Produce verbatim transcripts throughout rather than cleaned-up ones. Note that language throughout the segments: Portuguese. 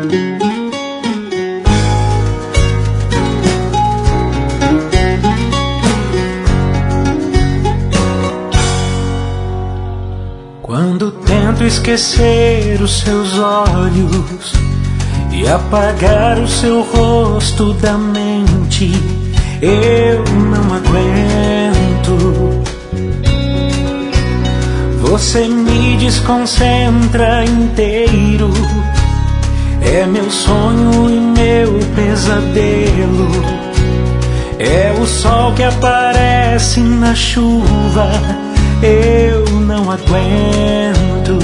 Quando tento esquecer os seus olhos e apagar o seu rosto da mente, eu não aguento. Você me desconcentra inteiro, é meu sonho e meu pesadelo. É o sol que aparece na chuva, eu não aguento.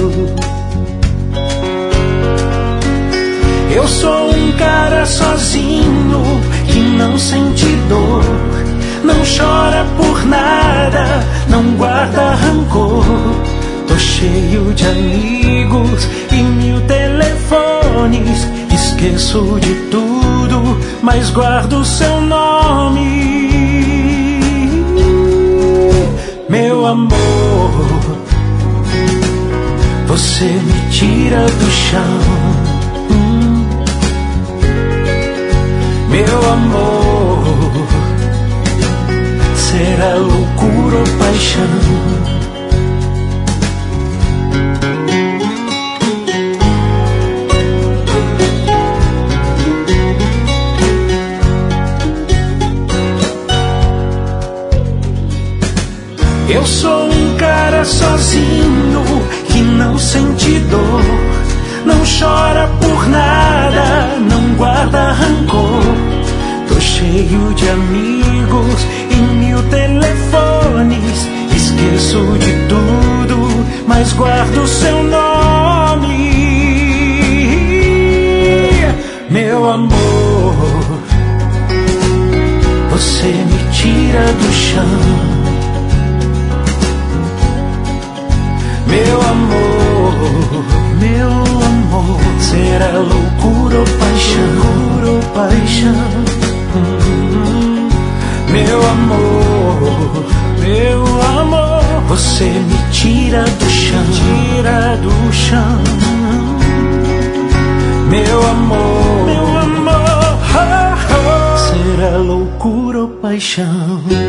Eu sou um cara sozinho que não sente dor, não chora por nada, não guarda rancor. Tô cheio de amigos e mil telefones, esqueço de tudo, mas guardo seu nome. Meu amor, você me tira do chão. hum. Meu amor, será loucura ou paixão? Eu sou um cara sozinho que não sente dor, não chora por nada, não guarda rancor. Tô cheio de amigos e mil telefones, esqueço de tudo, mas guardo seu nome. Meu amor, você me tira do chão. Meu amor, meu amor, será loucura ou paixão? Loucura ou paixão? Hum, meu amor, meu amor, você me tira do chão, tira do chão. Meu amor, meu amor, oh, oh, será loucura ou paixão?